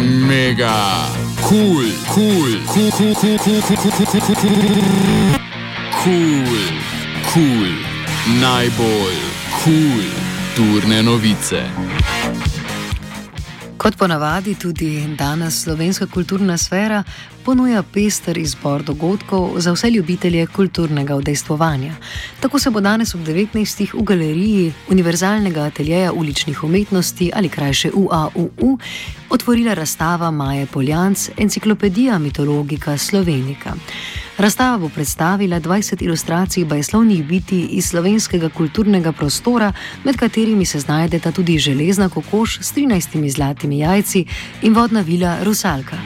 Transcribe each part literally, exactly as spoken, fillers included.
Mega cool, cool, cool, cool, cool, cool, cool, cool, cool, cool, cool, cool, najbolj cool turne novice. Kot ponavadi tudi danes slovenska kulturna sfera ponuja pester izbor dogodkov za vse ljubitelje kulturnega udejstvovanja. Tako se bo danes ob devetnajstih v galeriji Univerzalnega ateljeja uličnih umetnosti ali krajše U A U U otvorila razstava Maje Poljanc Enciklopedija mitologika Slovenika. Razstava bo predstavila dvajset ilustracij bajslovnih bitij iz slovenskega kulturnega prostora, med katerimi se znajdeta tudi železna kokoš s trinajstimi zlatimi jajci in vodna vila Rusalka.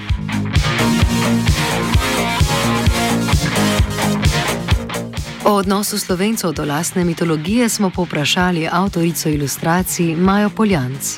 O odnosu Slovencev do lastne mitologije smo povprašali avtorico ilustracij Majo Poljanc.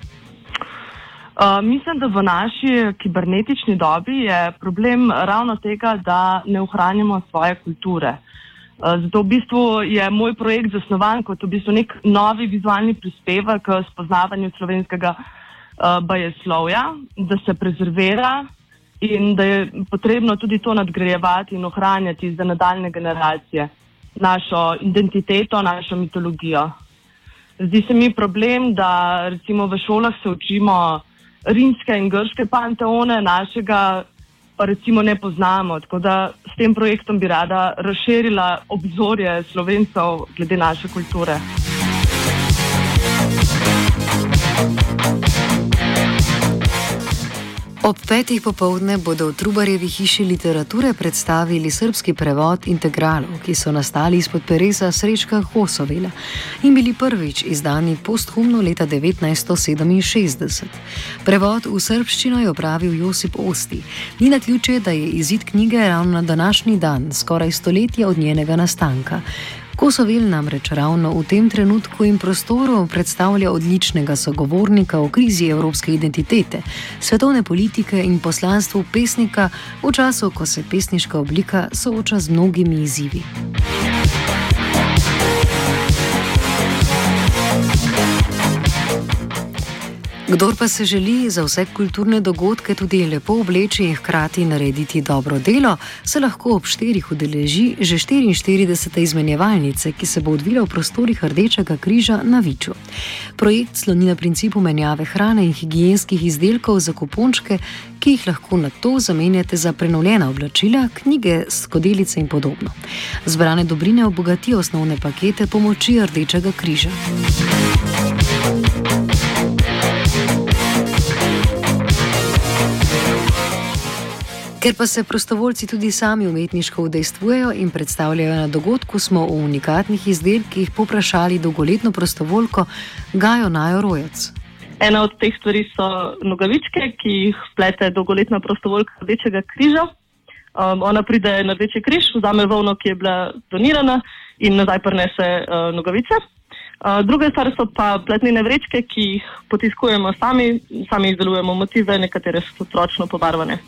Uh, mislim, da v naši kibernetični dobi je problem ravno tega, da ne ohranjamo svoje kulture. Uh, zato v bistvu je moj projekt zasnovan kot v bistvu nek novi vizualni prispevek k spoznavanju slovenskega uh, bajeslovja, da se prezervira in da je potrebno tudi to nadgrajevati in ohranjati za nadaljne generacije, našo identiteto, našo mitologijo. Zdi se mi problem, da recimo v šolah se učimo rimske in grške panteone, našega pa recimo ne poznamo, tako da s tem projektom bi rada razširila obzorje Slovencev glede naše kulture. Ob petih popoldne bodo v Trubarjevi hiši literature predstavili srbski prevod integralov, ki so nastali izpod peresa Srečka Hosovela in bili prvič izdani posthumno leta devetnajststo sedeminšestdeset. Prevod v srbščino je opravil Josip Osti. Ni naključje, da je izid knjige ravno na današnji dan, skoraj stoletje od njenega nastanka. Kosovel namreč ravno v tem trenutku in prostoru predstavlja odličnega sogovornika v krizi evropske identitete, svetovne politike in poslanstvu pesnika v času, ko se pesniška oblika sooča z mnogimi izzivi. Kdor pa se želi za vse kulturne dogodke tudi lepo obleči in hkrati narediti dobro delo, se lahko ob štirih udeleži že štiriinštiridesete izmenjevalnice, ki se bo odvila v prostorih Rdečega križa na Viču. Projekt sloni na principu menjave hrane in higienskih izdelkov za kupončke, ki jih lahko nato zamenjate za prenovljena oblačila, knjige, skodelice in podobno. Zbrane dobrine obogatijo osnovne pakete pomoči Rdečega križa. Ker pa se prostovoljci tudi sami umetniško udejstvujejo in predstavljajo na dogodku, smo v unikatnih izdelkih povprašali dolgoletno prostovoljko Gajo Najo Rojec. Ena od teh stvari so nogavičke, ki jih plete dolgoletna prostovoljka Rdečega križa. Um, ona pride na Rdeči križ, vzame volno, ki je bila donirana in nazaj prinese uh, nogavice. Uh, druga stvar so pa pletnine vrečke, ki jih potiskujemo sami, sami izdelujemo motive, nekatere so ročno pobarvane.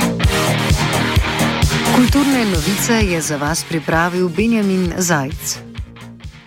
Kulturne novice je za vas pripravil Benjamin Zajc.